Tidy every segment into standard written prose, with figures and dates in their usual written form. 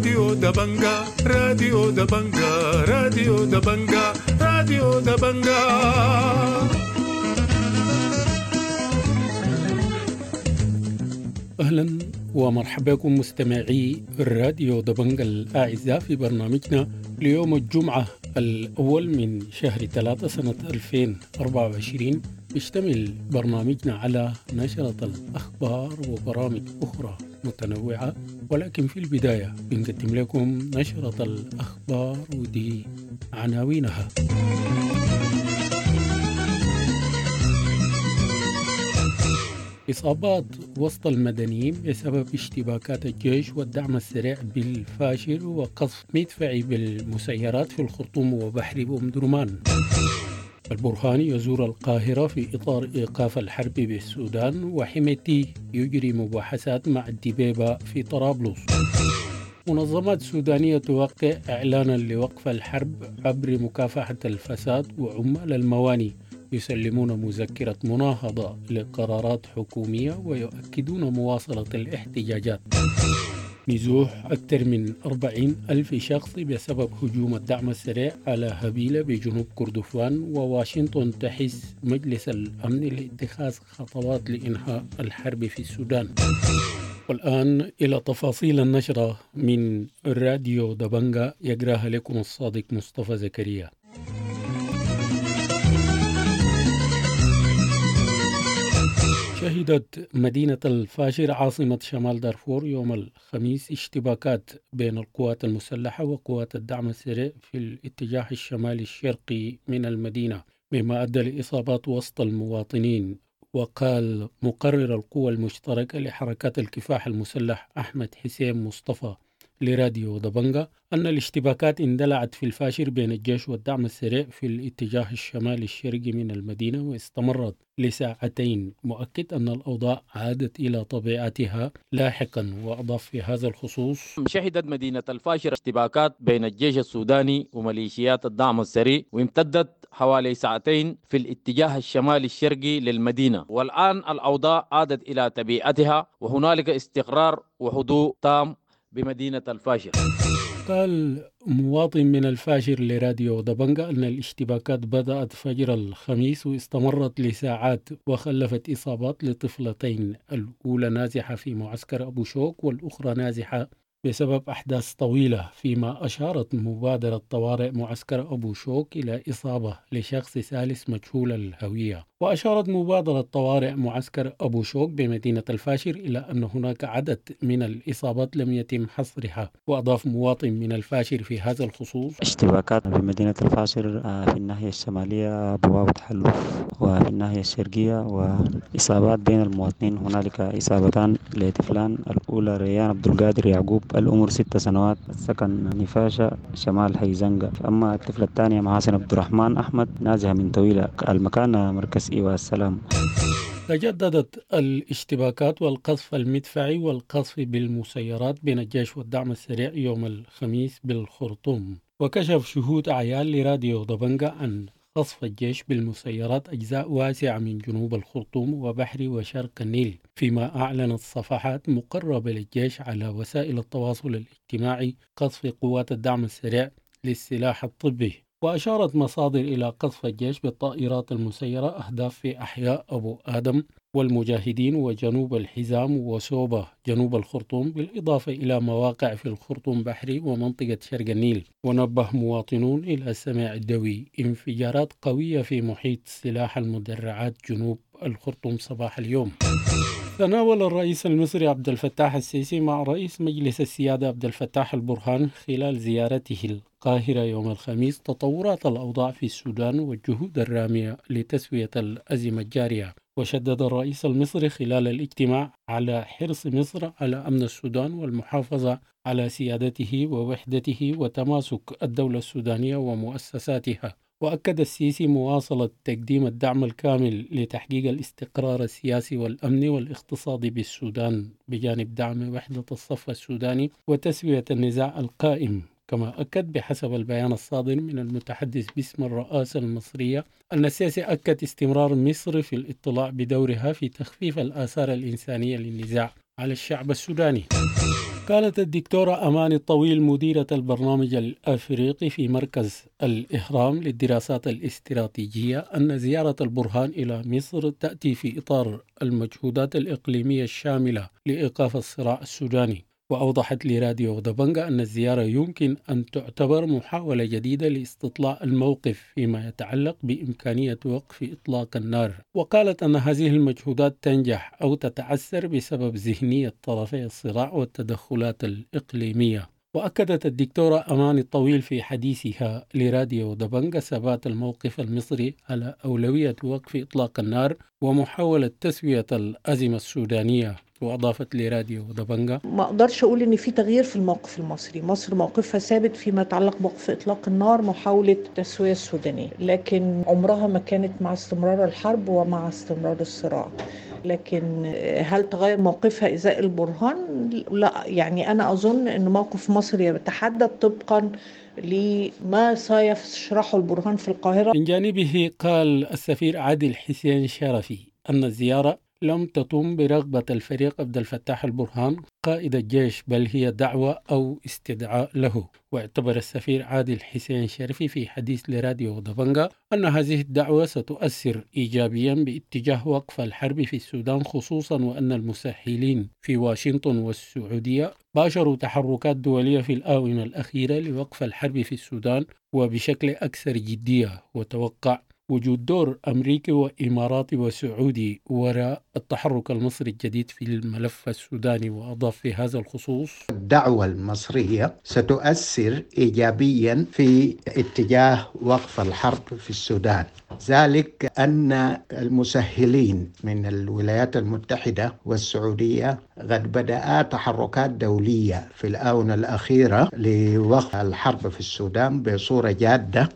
راديو دبنجا راديو دبنجا راديو دبنجا راديو دبنجا. أهلا ومرحبا بكم مستمعي الراديو دبنجا الأعزاء في برنامجنا ليوم الجمعة الأول من شهر 3 سنة 2024. بيشتمل برنامجنا على نشرة الأخبار وبرامج أخرى متنوعة، ولكن في البداية بنقدم لكم نشرة الأخبار ودي عناوينها. إصابات وسط المدنيين بسبب اشتباكات الجيش والدعم السريع بالفاشر وقصف مدفعي بالمسيرات في الخرطوم وبحر أم درمان. البرهاني يزور القاهرة في إطار إيقاف الحرب بالسودان، وحميتي يجري مباحثات مع الدبيبة في طرابلس. منظمات سودانية توقع إعلانا لوقف الحرب عبر مكافحة الفساد، وعمال المواني يسلمون مذكرة مناهضة لقرارات حكومية ويؤكدون مواصلة الاحتجاجات. نزوح أكثر من 40,000 شخص بسبب هجوم الدعم السريع على هبيلة بجنوب كردفان، وواشنطن تحث مجلس الأمن لاتخاذ خطوات لإنهاء الحرب في السودان. والآن إلى تفاصيل النشرة من الراديو دبنجا، يقراها لكم الصادق مصطفى زكريا. شهدت مدينة الفاشر عاصمة شمال دارفور يوم الخميس اشتباكات بين القوات المسلحة وقوات الدعم السريع في الاتجاه الشمالي الشرقي من المدينة، مما أدى لإصابات وسط المواطنين. وقال مقرر القوى المشتركة لحركات الكفاح المسلح أحمد حسين مصطفى لراديو دبنجا أن الاشتباكات اندلعت في الفاشر بين الجيش والدعم السريع في الاتجاه الشمالي الشرقي من المدينة، واستمرت لساعتين، مؤكد أن الأوضاع عادت إلى طبيعتها لاحقا. وأضاف في هذا الخصوص: شهدت مدينة الفاشر اشتباكات بين الجيش السوداني وميليشيات الدعم السريع، وامتدت حوالي ساعتين في الاتجاه الشمالي الشرقي للمدينة، والآن الأوضاع عادت إلى طبيعتها وهنالك استقرار وهدوء تام بمدينة الفاشر. قال مواطن من الفاشر لراديو دبنجا أن الاشتباكات بدأت فجر الخميس واستمرت لساعات، وخلفت إصابات لطفلتين، الأولى نازحة في معسكر أبو شوك والأخرى نازحة بسبب أحداث طويلة، فيما أشارت مبادرة طوارئ معسكر أبو شوك إلى إصابة لشخص ثالث مجهول الهوية. وأشارت مبادرة طوارئ معسكر أبو شوك بمدينة الفاشر إلى أن هناك عدد من الإصابات لم يتم حصرها. وأضاف مواطن من الفاشر في هذا الخصوص: اشتباكات في مدينة الفاشر في الناحية الشمالية بوابة حلوف، وفي الناحية الشرقية، وإصابات بين المواطنين. هنالك إصابتان لطفلان، الأولى ريان عبد القادر يعقوب العمر 6 سنوات، السكن نفاشة شمال حي زنقة. أما الطفلة الثانية محاسن عبد الرحمن أحمد نازحة من طويلة، المكان مركز إيواء السلام. تجددت الاشتباكات والقصف المدفعي والقصف بالمسيرات بين الجيش والدعم السريع يوم الخميس بالخرطوم. وكشف شهود عيان لراديو دبنجا عن قصف الجيش بالمسيرات أجزاء واسعة من جنوب الخرطوم وبحر وشرق النيل، فيما أعلنت صفحات مقربة للجيش على وسائل التواصل الاجتماعي قصف قوات الدعم السريع للسلاح الطبي. وأشارت مصادر إلى قصف الجيش بالطائرات المسيرة أهداف في أحياء أبو آدم والمجاهدين وجنوب الحزام وسوبة جنوب الخرطوم، بالإضافة إلى مواقع في الخرطوم بحري ومنطقة شرق النيل. ونبه مواطنون إلى سماع دوي انفجارات قوية في محيط سلاح المدرعات جنوب الخرطوم صباح اليوم. تناول الرئيس المصري عبد الفتاح السيسي مع رئيس مجلس السيادة عبد الفتاح البرهان خلال زيارته القاهرة يوم الخميس تطورات الأوضاع في السودان والجهود الرامية لتسوية الأزمة الجارية. وشدد الرئيس المصري خلال الاجتماع على حرص مصر على أمن السودان والمحافظة على سيادته ووحدته وتماسك الدولة السودانية ومؤسساتها. وأكد السيسي مواصلة تقديم الدعم الكامل لتحقيق الاستقرار السياسي والأمني والاقتصادي بالسودان، بجانب دعم وحدة الصف السوداني وتسوية النزاع القائم. كما أكد بحسب البيان الصادر من المتحدث باسم الرئاسة المصرية أن السيسي أكد استمرار مصر في الاطلاع بدورها في تخفيف الآثار الإنسانية للنزاع على الشعب السوداني. قالت الدكتورة أمان الطويل مديرة البرنامج الأفريقي في مركز الإهرام للدراسات الاستراتيجية أن زيارة البرهان إلى مصر تأتي في إطار المجهودات الإقليمية الشاملة لإيقاف الصراع السوداني. وأوضحت لراديو دبنجة أن الزيارة يمكن أن تعتبر محاولة جديدة لاستطلاع الموقف فيما يتعلق بإمكانية وقف إطلاق النار. وقالت أن هذه المجهودات تنجح أو تتعثر بسبب ذهنية طرفي الصراع والتدخلات الإقليمية. وأكدت الدكتورة أمان الطويل في حديثها لراديو دبنجة ثبات الموقف المصري على أولوية وقف إطلاق النار ومحاولة تسوية الأزمة السودانية. وأضافت لراديو دبنجة: ما أقدرش أقول إن في تغيير في الموقف المصري، مصر موقفها ثابت فيما يتعلق بوقف إطلاق النار، محاولة التسوية السودانية، لكن عمرها ما كانت مع استمرار الحرب ومع استمرار الصراع. لكن هل تغير موقفها إزاء البرهان؟ لا، يعني أنا أظن أن موقف مصر يتحدد طبقا لما سيشرحه البرهان في القاهرة. من جانبه قال السفير عادل حسين شرفي أن الزيارة لم تتم برغبة الفريق عبد الفتاح البرهان قائد الجيش، بل هي دعوة أو استدعاء له. واعتبر السفير عادل حسين شرفي في حديث لراديو دبنجة أن هذه الدعوة ستؤثر إيجابيا باتجاه وقف الحرب في السودان، خصوصا وأن المساهلين في واشنطن والسعودية باشروا تحركات دولية في الآونة الأخيرة لوقف الحرب في السودان وبشكل أكثر جدية. وتوقع وجود دور أمريكي وإماراتي وسعودي وراء التحرك المصري الجديد في الملف السوداني. وأضاف في هذا الخصوص: الدعوة المصرية ستؤثر إيجابيا في اتجاه وقف الحرب في السودان، ذلك أن المسهلين من الولايات المتحدة والسعودية قد بدأ تحركات دولية في الآونة الأخيرة لوقف الحرب في السودان بصورة جادة.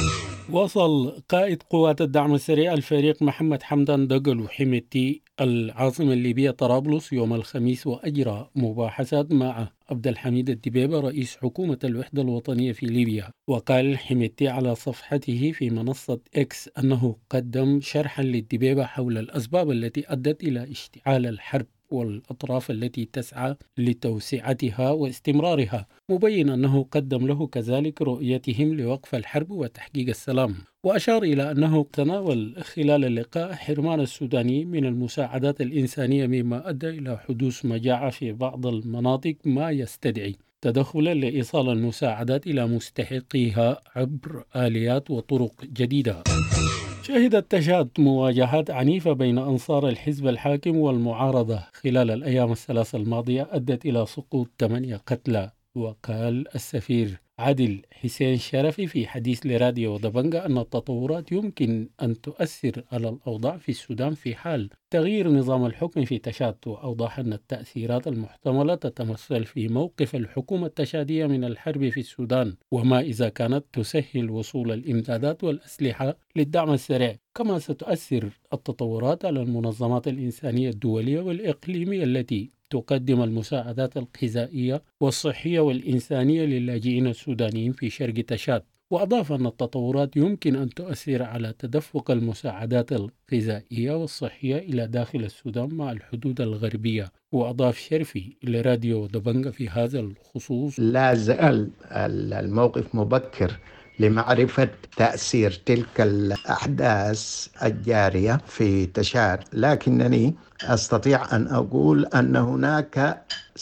وصل قائد قوات الدعم السريع الفريق محمد حمدان دقلو حميتي العاصمة الليبية طرابلس يوم الخميس، وأجرى مباحثات مع عبد الحميد الدبيبة رئيس حكومة الوحدة الوطنية في ليبيا. وقال حميتي على صفحته في منصة إكس أنه قدم شرحا للدبيبة حول الأسباب التي أدت إلى اشتعال الحرب والأطراف التي تسعى لتوسعتها واستمرارها، مبين أنه قدم له كذلك رؤيتهم لوقف الحرب وتحقيق السلام. وأشار إلى أنه تناول خلال اللقاء حرمان السوداني من المساعدات الإنسانية، مما أدى إلى حدوث مجاعة في بعض المناطق، ما يستدعي تدخلا لإيصال المساعدات إلى مستحقيها عبر آليات وطرق جديدة. شهدت تشاد مواجهات عنيفة بين أنصار الحزب الحاكم والمعارضة خلال الأيام الثلاثة الماضية أدت إلى سقوط 8 قتلى. وقال السفير عادل حسين شرفي في حديث لراديو دبنجة أن التطورات يمكن أن تؤثر على الأوضاع في السودان في حال تغيير نظام الحكم في تشاد. وأوضح أن التأثيرات المحتملة تتمثل في موقف الحكومة التشادية من الحرب في السودان، وما إذا كانت تسهل وصول الإمدادات والأسلحة للدعم السريع. كما ستؤثر التطورات على المنظمات الإنسانية الدولية والإقليمية التي تقدم المساعدات الغذائية والصحية والإنسانية للاجئين السودانيين في شرق تشاد. وأضاف أن التطورات يمكن أن تؤثر على تدفق المساعدات الغذائية والصحية إلى داخل السودان مع الحدود الغربية. وأضاف شرفي لراديو دبنجة في هذا الخصوص: لا زال الموقف مبكر لمعرفة تأثير تلك الأحداث الجارية في تشاد، لكنني أستطيع أن أقول أن هناك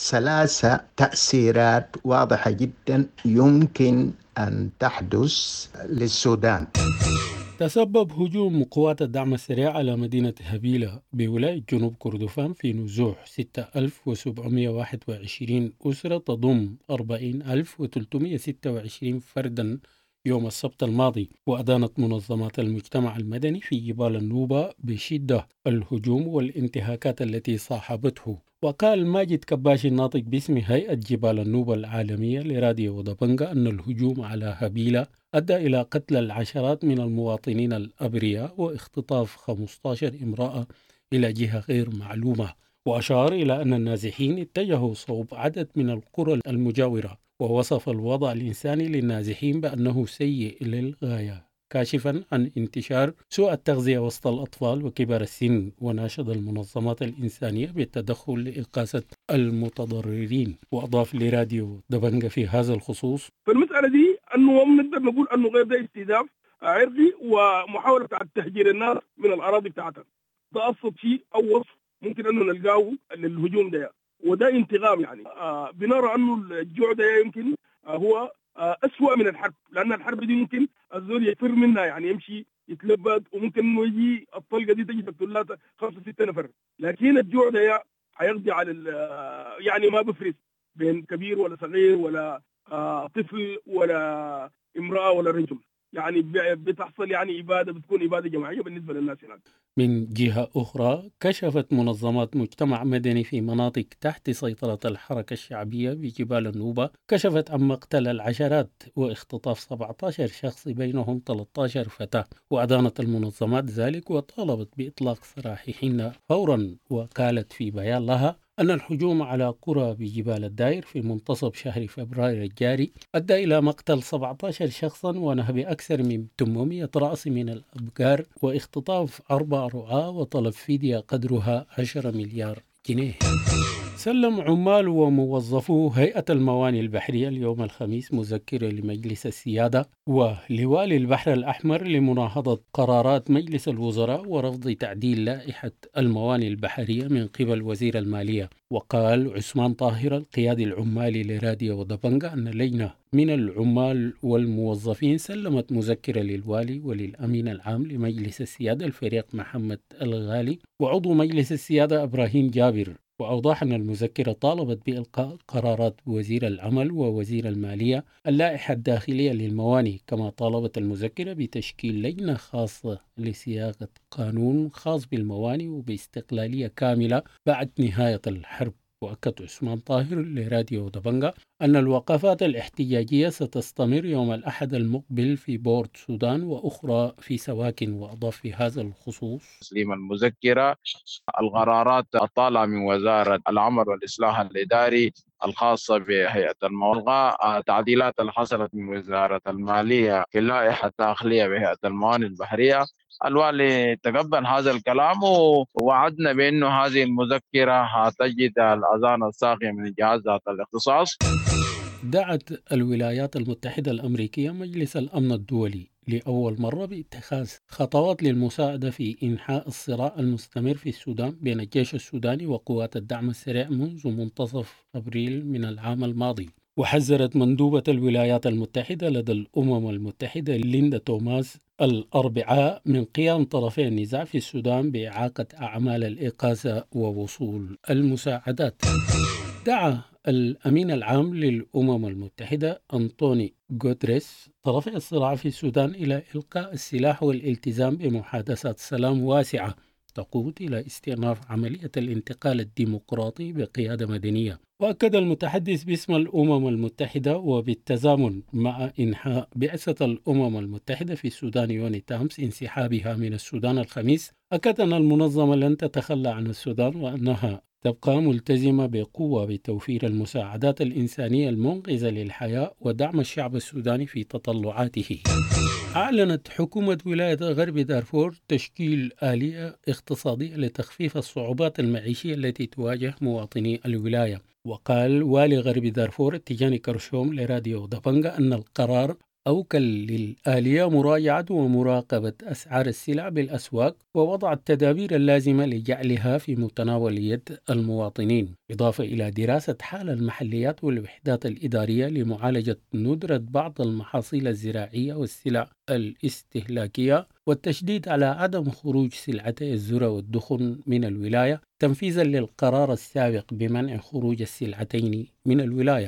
3 تأثيرات واضحة جدا يمكن أن تحدث للسودان. تسبب هجوم قوات الدعم السريع على مدينة هبيلة بولاية جنوب كردفان في نزوح 6721 أسرة تضم 40326 فردا يوم السبت الماضي. وأدانت منظمات المجتمع المدني في جبال النوبة بشدة الهجوم والانتهاكات التي صاحبته. وقال ماجد كباش الناطق باسم هيئة جبال النوبة العالمية لراديو دبنجة أن الهجوم على هبيلة أدى إلى قتل العشرات من المواطنين الأبرياء واختطاف 15 امرأة إلى جهة غير معلومة. وأشار إلى أن النازحين اتجهوا صوب عدد من القرى المجاورة، ووصف الوضع الإنساني للنازحين بأنه سيء للغاية. كاشفا عن انتشار سوء التغذية وسط الأطفال وكبار السن، وناشد المنظمات الإنسانية بالتدخل لإغاثة المتضررين. وأضاف لراديو دبنجة في هذا الخصوص: فالمسألة دي أنه نقدر نقول أنه غير ده استهداف عرقي ومحاولة بتاعت تهجير الناس من الأراضي بتاعتها. ده أبسط شيء أو وصف ممكن أنه نلقاه للهجوم ده، وده انتقام يعني. بنرى أنه الجوع ده يمكن هو أسوأ من الحرب، لأن الحرب دي ممكن الزول يفر منها، يعني يمشي يتلبد وممكن إنه يجي الطلقة دي تجي تقتل 5-6 نفر. لكن الجوع ده هيقضي على يعني ما بفرق بين كبير ولا صغير ولا طفل ولا امرأة ولا رجل، يعني بتحصل يعني إبادة، بتكون إبادة جماعية بالنسبة للناس هناك. من جهة أخرى، كشفت منظمات مجتمع مدني في مناطق تحت سيطرة الحركة الشعبية بجبال النوبة كشفت عن مقتل العشرات واختطاف 17 شخص بينهم 13 فتاة، وأدانت المنظمات ذلك وطالبت بإطلاق سراحهن فورا. وقالت في بيان لها أن الهجوم على قرى بجبال الداير في منتصف شهر فبراير الجاري أدى إلى مقتل 17 شخصا ونهب أكثر من 800 رأس من الأبقار واختطاف 4 رعاة وطلب فدية قدرها 10 مليار جنيه. سلم عمال وموظفو هيئة الموانئ البحرية اليوم الخميس مذكرة لمجلس السيادة ولوالي البحر الأحمر لمناهضة قرارات مجلس الوزراء ورفض تعديل لائحة الموانئ البحرية من قبل وزير المالية. وقال عثمان طاهر القيادي العمالي لراديو دبنجة أن لجنة من العمال والموظفين سلمت مذكرة للوالي وللأمين العام لمجلس السيادة الفريق محمد الغالي وعضو مجلس السيادة إبراهيم جابر. وأوضح أن المذكرة طالبت بإلقاء قرارات وزير العمل ووزير المالية اللائحة الداخلية للموانئ، كما طالبت المذكرة بتشكيل لجنة خاصة لصياغة قانون خاص بالموانئ وباستقلالية كاملة بعد نهاية الحرب. وأكد عثمان طاهر لراديو دبنجة أن الوقفات الاحتجاجية ستستمر يوم الأحد المقبل في بورت سودان وأخرى في سواكن. وأضاف في هذا الخصوص: تسليم المذكرة القرارات الطالعة من وزارة العمل والإصلاح الإداري الخاصة بهيئة الموانئ، تعديلات اللي حصلت من وزارة المالية في اللائحة الداخلية بهيئة الموانئ البحرية. الوالي تقبل هذا الكلام ووعدنا بأنه هذه المذكرة تجد الأذان الساقية من الجهاز ذات الاختصاص. دعت الولايات المتحدة الأمريكية مجلس الأمن الدولي لأول مرة باتخاذ خطوات للمساعدة في إنحاء الصراع المستمر في السودان بين الجيش السوداني وقوات الدعم السريع منذ منتصف أبريل من العام الماضي. وحذرت مندوبة الولايات المتحدة لدى الأمم المتحدة ليندا توماس الأربعاء من قيام طرفي النزاع في السودان بإعاقة أعمال الإغاثة ووصول المساعدات. دعا الأمين العام للأمم المتحدة أنطوني غوتريس طرفي الصراع في السودان إلى إلقاء السلاح والالتزام بمحادثات سلام واسعة تقود إلى استئناف عملية الانتقال الديمقراطي بقيادة مدنية. وأكد المتحدث باسم الأمم المتحدة وبالتزامن مع إنهاء بعثة الأمم المتحدة في السودان يوني تامس انسحابها من السودان الخميس، أكد أن المنظمة لن تتخلى عن السودان وأنها تبقى ملتزمة بقوة بتوفير المساعدات الإنسانية المنقذة للحياة ودعم الشعب السوداني في تطلعاته. أعلنت حكومة ولاية غرب دارفور تشكيل آلية اقتصادية لتخفيف الصعوبات المعيشية التي تواجه مواطني الولاية. وقال والي غرب دارفور تيجاني كرشوم لراديو دبنجة أن القرار أوكل للآلية مراجعة ومراقبة أسعار السلع بالأسواق ووضع التدابير اللازمة لجعلها في متناول يد المواطنين، إضافة إلى دراسة حال المحليات والوحدات الإدارية لمعالجة ندرة بعض المحاصيل الزراعية والسلع الاستهلاكية، والتشديد على عدم خروج سلعتي الذرة والدخن من الولاية تنفيذا للقرار السابق بمنع خروج السلعتين من الولاية.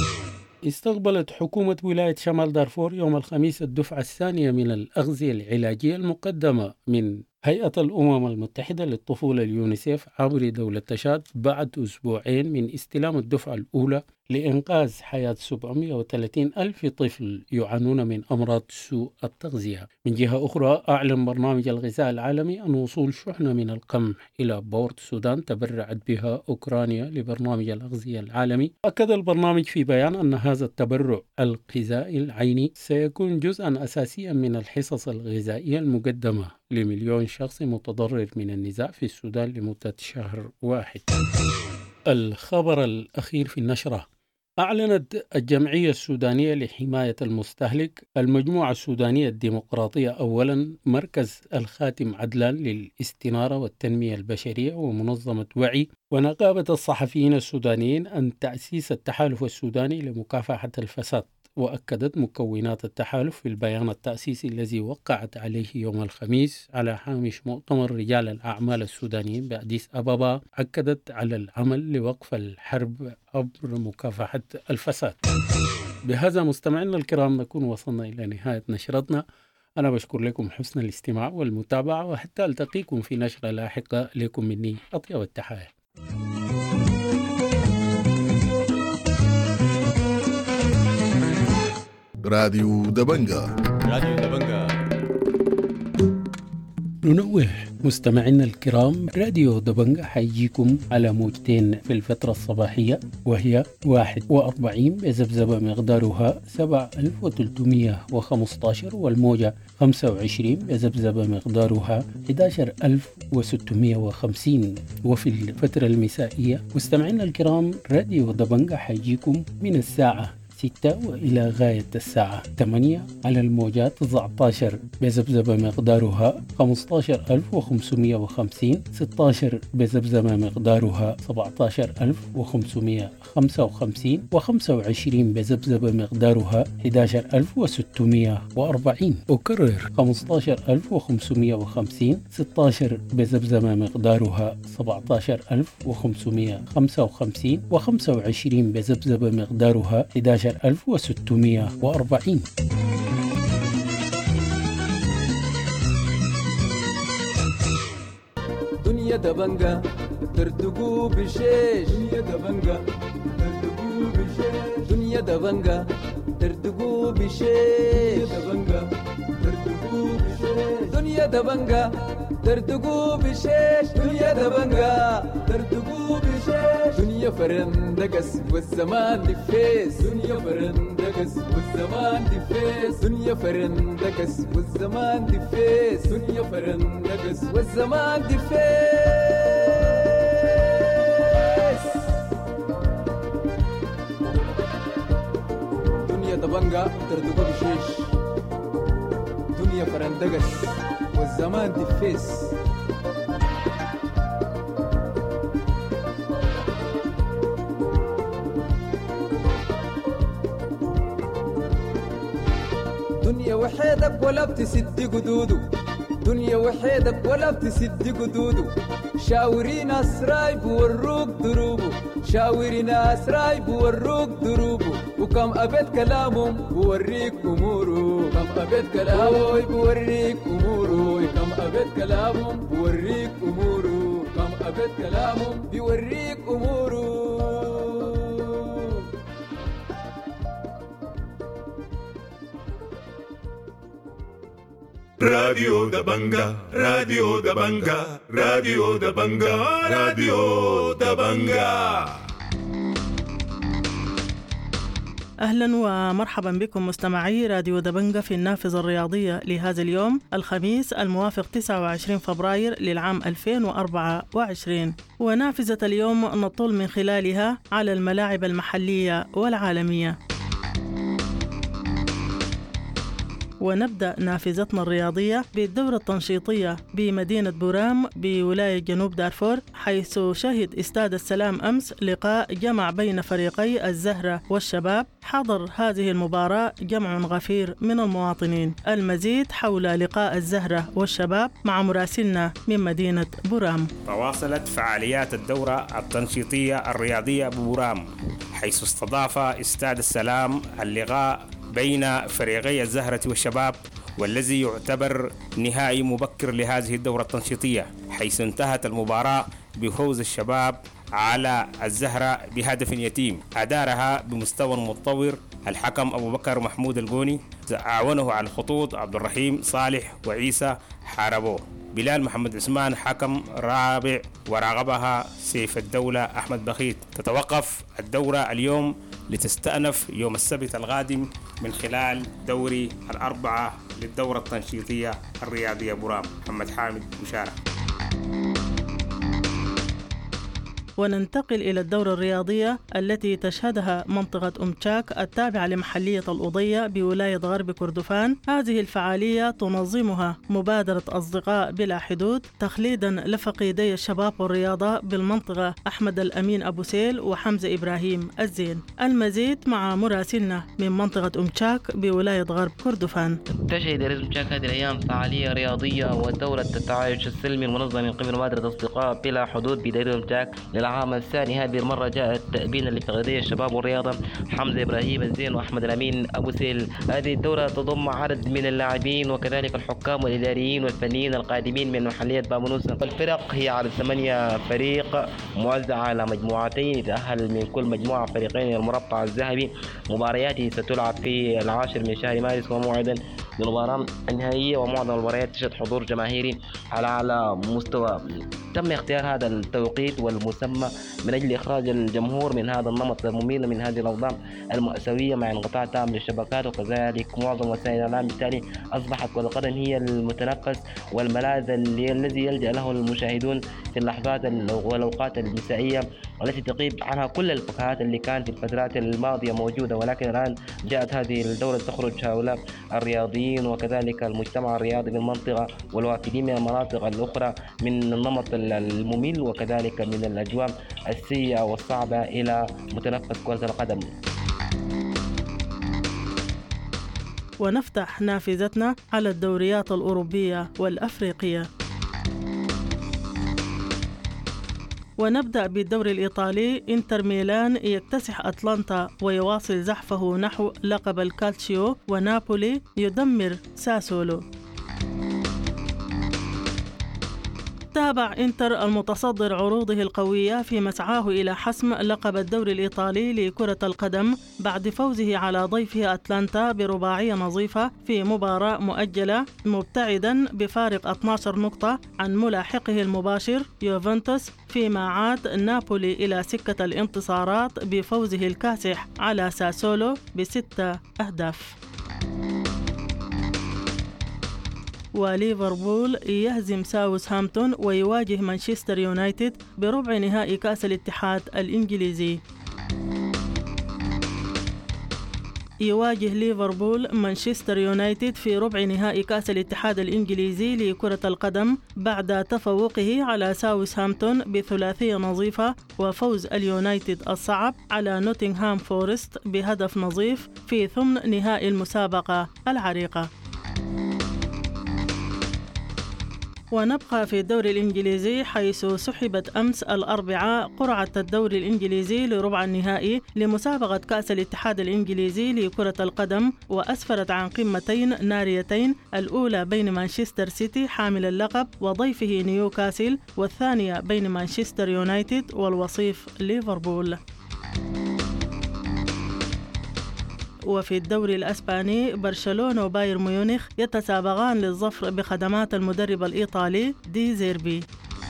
استقبلت حكومة ولاية شمال دارفور يوم الخميس الدفعة الثانية من الأغذية العلاجية المقدمة من هيئة الأمم المتحدة للطفولة اليونيسيف عبر دولة تشاد بعد أسبوعين من استلام الدفعة الأولى لإنقاذ حياة 730 ألف طفل يعانون من أمراض سوء التغذية. من جهة أخرى أعلن برنامج الغذاء العالمي أن وصول شحنة من القمح إلى بورت السودان تبرعت بها أوكرانيا لبرنامج الأغذية العالمي. أكد البرنامج في بيان أن هذا التبرع الغذائي العيني سيكون جزءا أساسيا من الحصص الغذائية المقدمة لمليون شخص متضرر من النزاع في السودان لمدة شهر واحد. الخبر الأخير في النشرة: أعلنت الجمعية السودانية لحماية المستهلك المجموعة السودانية الديمقراطية أولا مركز الخاتم عدلان للاستنارة والتنمية البشرية ومنظمة وعي ونقابة الصحفيين السودانيين أن تأسيس التحالف السوداني لمكافحة الفساد. وأكدت مكونات التحالف في البيان التأسيسي الذي وقعت عليه يوم الخميس على هامش مؤتمر رجال الأعمال السودانيين بأديس أبابا، أكدت على العمل لوقف الحرب عبر مكافحة الفساد. بهذا مستمعينا الكرام نكون وصلنا إلى نهاية نشرتنا. أنا بشكر لكم حسن الاستماع والمتابعة، وحتى ألتقيكم في نشرة لاحقة. لكم مني أطيب التحايا. راديو دبنجة. راديو دبنجة. ننوه مستمعينا الكرام، راديو دبنجة حيجيكم على موجتين في الفترة الصباحية، وهي 41 بذبذبة مقدارها 7315، والموجة 25 بذبذبة مقدارها 11650. وفي الفترة المسائية مستمعينا الكرام راديو دبنجة حيجيكم من الساعة 6 وإلى غاية الساعة 8 على الموجات 19 بذبذبة مقدارها 15550، 16 بذبذبة مقدارها 17555، و25 بذبذبة مقدارها 11640. أكرر 15550، 16 بذبذبة مقدارها 17555، و25 بذبذبة مقدارها 11640. دنيا دبنجة ترتقو بشيش، دنيا دبنجة ترتقو بشيش، دنيا دبنجة ترتقو بشيش، دنيا دبنجة ترتقو بشيش، دنيا دبنجة ترتقو بشيش، دنيا فرندقس والزمان دفيس، دنيا فرندقس والزمان دفيس، دنيا فرندقس والزمان دفيس، دنيا فرندقس والزمان دفيس. دنيا دبنجة ترتقو بشيش، دنيا فرندقس والزمان دفيس. دنيا وحيدك ولا بتسد قدودو، دنيا وحيدك ولا بتسد قدودو، شاوري ناس رايب وروك دروبو، شاوري ناس رايب وروك دروبو، وكم أبد كلامهم بوريك أمورو، كم أبد كلامهم بوريك أمورو، كم أبد كلامهم بوريك أمورو، كم أبد كلامهم بوريك أمورو. راديو دبنجة، راديو دبنجة، راديو دبنجة، راديو دبنجة. أهلا ومرحبا بكم مستمعي راديو دبنجة في النافذة الرياضية لهذا اليوم الخميس الموافق 29 فبراير للعام 2024. ونافذة اليوم نطل من خلالها على الملاعب المحلية والعالمية. ونبدأ نافذتنا الرياضية بالدورة التنشيطية بمدينة بورام بولاية جنوب دارفور، حيث شهد استاد السلام أمس لقاء جمع بين فريقي الزهرة والشباب. حضر هذه المباراة جمع غفير من المواطنين. المزيد حول لقاء الزهرة والشباب مع مراسلنا من مدينة بورام. تواصلت فعاليات الدورة التنشيطية الرياضية ببورام، حيث استضاف استاد السلام اللقاء بين فريقي الزهرة والشباب، والذي يعتبر نهائي مبكر لهذه الدورة التنشيطية، حيث انتهت المباراة بفوز الشباب على الزهرة بهدف يتيم أدارها بمستوى متطور. الحكم أبو بكر محمود القوني، أعونه على الخطوط عبد الرحيم صالح وعيسى حاربو. بلال محمد عثمان حكم رابع، وراقبها سيف الدولة أحمد بخيت. تتوقف الدورة اليوم لتستأنف يوم السبت القادم من خلال دوري الأربعة للدورة التنشيطية الرياضية برام. محمد حامد مشارك. وننتقل إلى الدورة الرياضية التي تشهدها منطقة أمتشاك التابعة لمحلية الأضية بولاية غرب كردفان. هذه الفعالية تنظمها مبادرة أصدقاء بلا حدود تخليدا لفقيدي الشباب والرياضة بالمنطقة أحمد الأمين أبو سيل وحمزة إبراهيم الزين. المزيد مع مراسلنا من منطقة أمتشاك بولاية غرب كردفان. تشهد أمتشاك هذه الأيام فعالية رياضية ودورة التعايش السلمي المنظمة من قبل مبادرة أصدقاء بلا حدود بداية أمتشاك العام الثاني. هذه المرة جاءت تأبينا لفقيدي الشباب والرياضة حمزة إبراهيم الزين وأحمد الأمين أبو سيل. هذه الدورة تضم عدد من اللاعبين وكذلك الحكام والإداريين والفنيين القادمين من محلية بابونوسا. والفرق هي على 8 فريق موزعة على مجموعتين، يتأهل من كل مجموعة فريقين إلى المربع الذهبي. مبارياته ستلعب في 10 من شهر مارس، وموعدا للمباراة النهائية، ومعظم المباريات تشهد حضور جماهيري على أعلى مستوى. تم اختيار هذا التوقيت والمسمى من أجل إخراج الجمهور من هذا النمط المميل، من هذه الأوضاع المأساوية مع انقطاع تام للشبكات وكذلك معظم وسائل الإعلام. بالتالي أصبحت كرة القدم هي المتنفس والملاذ الذي يلجأ له المشاهدون في اللحظات والأوقات المسائية التي تغيب عنها كل الفكاهات اللي كانت في الفترات الماضية موجودة. ولكن الآن جاءت هذه الدورة تخرج هؤلاء الرياضيين وكذلك المجتمع الرياضي بالمنطقة والوافدين من المناطق الأخرى من النمط الممل وكذلك من الأجواء السيئة والصعبة إلى متنفس كرة القدم. ونفتح نافذتنا على الدوريات الأوروبية والأفريقية، ونبدأ بالدوري الإيطالي. إنتر ميلان يكتسح أتلانتا ويواصل زحفه نحو لقب الكالتشيو، ونابولي يدمر ساسولو. تابع إنتر المتصدر عروضه القوية في مسعاه إلى حسم لقب الدوري الإيطالي لكرة القدم بعد فوزه على ضيفه أتلانتا برباعية نظيفة في مباراة مؤجلة، مبتعدا بفارق 12 نقطة عن ملاحقه المباشر يوفنتوس، فيما عاد نابولي إلى سكة الانتصارات بفوزه الكاسح على ساسولو ب6 أهداف. وليفربول يهزم ساوثهامبتون ويواجه مانشستر يونايتد بربع نهائي كأس الاتحاد الإنجليزي. يواجه ليفربول مانشستر يونايتد في ربع نهائي كأس الاتحاد الإنجليزي لكرة القدم بعد تفوقه على ساوثهامبتون بثلاثية نظيفة وفوز اليونايتد الصعب على نوتنغهام فورست بهدف نظيف في ثمن نهائي المسابقة العريقة. ونبقى في الدوري الإنجليزي، حيث سحبت أمس الأربعاء قرعة الدوري الإنجليزي لربع النهائي لمسابقة كأس الاتحاد الإنجليزي لكرة القدم، وأسفرت عن قمتين ناريتين، الأولى بين مانشستر سيتي حامل اللقب وضيفه نيوكاسل، والثانية بين مانشستر يونايتد والوصيف ليفربول. وفي الدوري الأسباني، برشلونة وباير ميونخ يتسابقان للظفر بخدمات المدرب الإيطالي دي زيربي.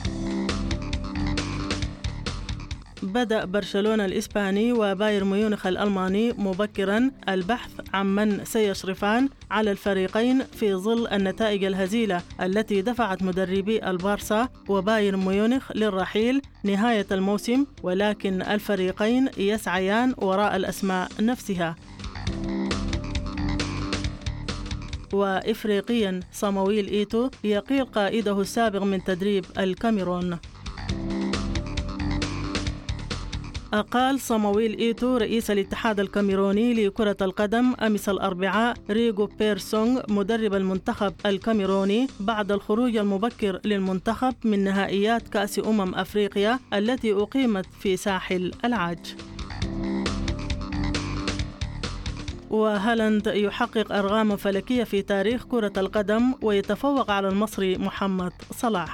بدأ برشلونة الإسباني وباير ميونخ الألماني مبكرا البحث عن من سيشرفان على الفريقين في ظل النتائج الهزيلة التي دفعت مدربي البارسا وباير ميونخ للرحيل نهاية الموسم، ولكن الفريقين يسعيان وراء الأسماء نفسها. وإفريقيا، صامويل إيتو يقيل قائده السابق من تدريب الكاميرون. أقال صامويل إيتو رئيس الاتحاد الكاميروني لكرة القدم أمس الأربعاء ريغو بيرسونغ مدرب المنتخب الكاميروني بعد الخروج المبكر للمنتخب من نهائيات كأس أفريقيا التي أقيمت في ساحل العاج. وهالاند يحقق أرقام فلكية في تاريخ كرة القدم ويتفوق على المصري محمد صلاح.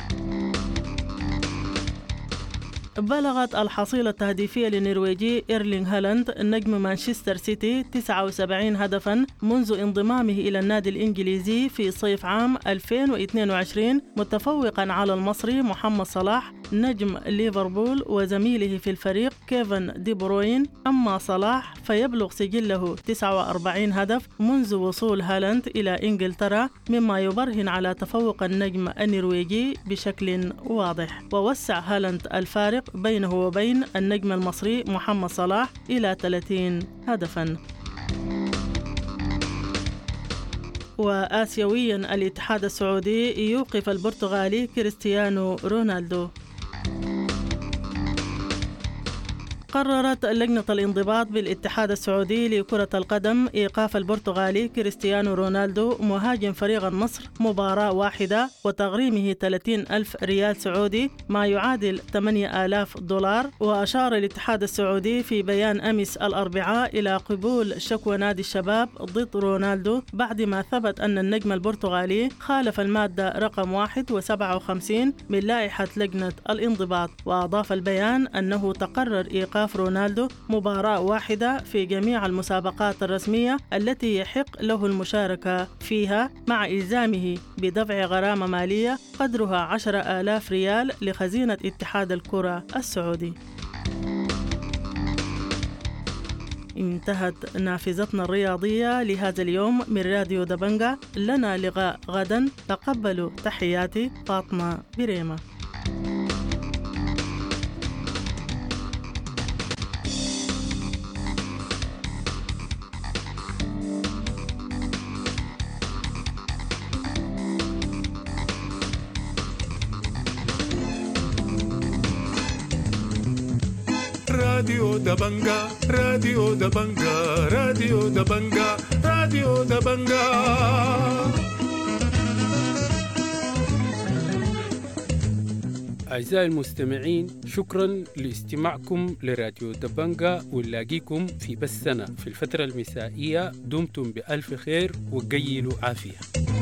بلغت الحصيلة التهديفية للنرويجي إيرلينغ هالاند نجم مانشستر سيتي 79 هدفاً منذ انضمامه إلى النادي الإنجليزي في صيف عام 2022، متفوقاً على المصري محمد صلاح نجم ليفربول وزميله في الفريق كيفن دي بروين. أما صلاح فيبلغ سجله 49 هدف منذ وصول هالاند إلى إنجلترا، مما يبرهن على تفوق النجم النرويجي بشكل واضح. ووسع هالاند الفارق بينه وبين النجم المصري محمد صلاح إلى 30 هدفاً. وآسيوياً الاتحاد السعودي يوقف البرتغالي كريستيانو رونالدو. قررت لجنة الانضباط بالاتحاد السعودي لكرة القدم إيقاف البرتغالي كريستيانو رونالدو مهاجم فريق النصر مباراة واحدة وتغريمه 30,000 ريال سعودي ما يعادل 8,000 دولار. وأشار الاتحاد السعودي في بيان أمس الأربعاء إلى قبول شكوى نادي الشباب ضد رونالدو بعد ما ثبت أن النجم البرتغالي خالف المادة رقم 51 من لائحة لجنة الانضباط. وأضاف البيان أنه تقرر إيقاف رونالدو مباراة واحدة في جميع المسابقات الرسمية التي يحق له المشاركة فيها، مع إلزامه بدفع غرامة مالية قدرها 10,000 ريال لخزينة اتحاد الكرة السعودي. انتهت نافذتنا الرياضية لهذا اليوم من راديو دبنجا. لنا لقاء غدا، تقبلوا تحياتي فاطمة بريمة. راديو دبنجا راديو دبنجا راديو دبنجا راديو دبنجا. أعزائي المستمعين، شكرا لاستماعكم لراديو دبنجا، ونلاقيكم في بثنا في الفترة المسائية. دمتم بألف خير وقيلوا عافية.